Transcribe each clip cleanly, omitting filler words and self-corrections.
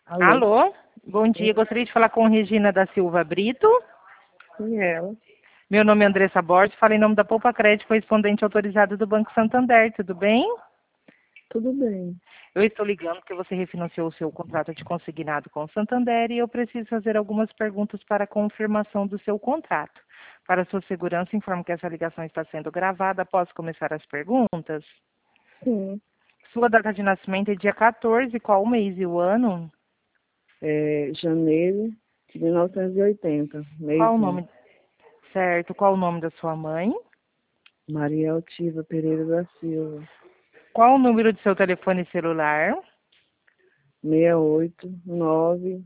Alô? Alô, bom dia. Gostaria de falar com Regina da Silva Brito. Quem é ela? Meu nome é Andressa Borges, falo em nome da Poupa Crédito, correspondente autorizado do Banco Santander. Tudo bem? Tudo bem. Eu estou ligando porque você refinanciou o seu contrato de consignado com o Santander e eu preciso fazer algumas perguntas para confirmação do seu contrato. Para sua segurança, informo que essa ligação está sendo gravada. Posso começar as perguntas? Sim. Sua data de nascimento é dia 14, qual o mês e o ano? É janeiro de 1980, Qual mês o 1. nome? Certo, qual o nome da sua mãe? Maria Altiva Pereira da Silva. Qual o número de seu telefone celular? 689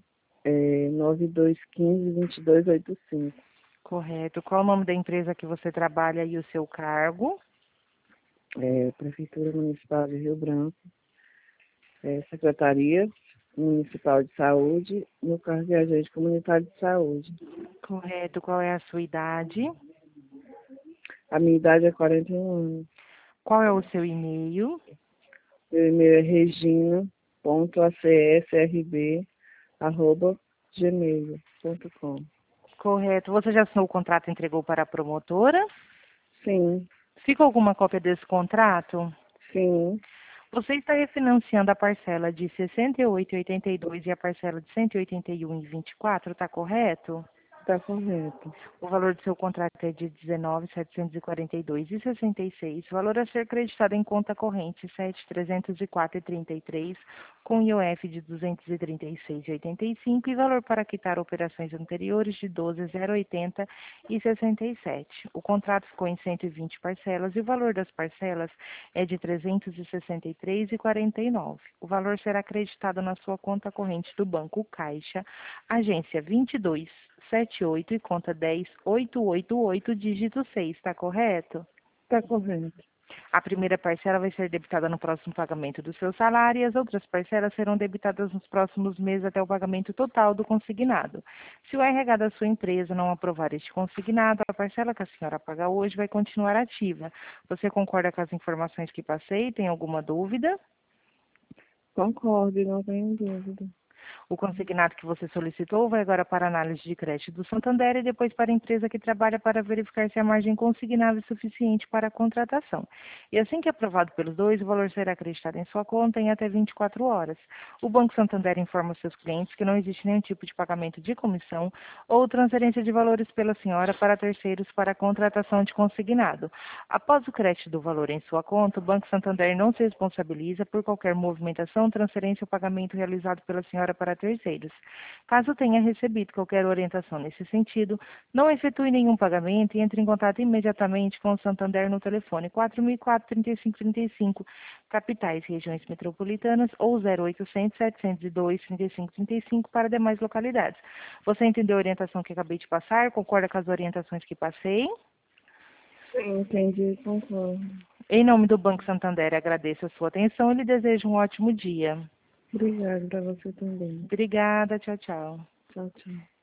9215 2285. Correto. Qual o nome da empresa que você trabalha e o seu cargo? Prefeitura Municipal de Rio Branco. Secretaria Municipal de Saúde, no cargo de agente comunitário de saúde. Correto. Qual é a sua idade? A minha idade é 41 anos. Qual é o seu e-mail? Meu e-mail é regina.acsrb@gmail.com. Correto. Você já assinou o contrato e entregou para a promotora? Sim, Ficou alguma cópia desse contrato? sim, Você está refinanciando a parcela de R$ 68,82 e a parcela de R$ 181,24, está correto? está correto. O valor do seu contrato é de R$ 19.742,66. O valor a ser creditado em conta corrente R$ 7.304,33, com IOF de R$ 236,85 e valor para quitar operações anteriores de R$ 12.080,67. O contrato ficou em 120 parcelas e o valor das parcelas é de R$ 363,49. O valor será acreditado na sua conta corrente do Banco Caixa, agência 2278 e conta 10888, dígito 6, está correto? Está correto. A primeira parcela vai ser debitada no próximo pagamento do seu salário e as outras parcelas serão debitadas nos próximos meses até o pagamento total do consignado. Se o RH da sua empresa não aprovar este consignado, a parcela que a senhora paga hoje vai continuar ativa. Você concorda com as informações que passei? Tem alguma dúvida? Concordo, não tenho dúvida. O consignado que você solicitou vai agora para a análise de crédito do Santander e depois para a empresa que trabalha para verificar se a margem consignável é suficiente para a contratação. E assim que aprovado pelos dois, o valor será acreditado em sua conta em até 24 horas. O Banco Santander informa aos seus clientes que não existe nenhum tipo de pagamento de comissão ou transferência de valores pela senhora para terceiros para a contratação de consignado. Após o crédito do valor em sua conta, o Banco Santander não se responsabiliza por qualquer movimentação, transferência ou pagamento realizado pela senhora para terceiros. Caso tenha recebido qualquer orientação nesse sentido, não efetue nenhum pagamento e entre em contato imediatamente com o Santander no telefone 4004-3535, capitais, regiões metropolitanas ou 0800-702-3535 para demais localidades. Você entendeu a orientação que acabei de passar? Concorda com as orientações que passei? Sim, entendi, concordo. Em nome do Banco Santander, agradeço a sua atenção e lhe desejo um ótimo dia. Obrigada para você também. Obrigada, tchau, tchau. Tchau, tchau.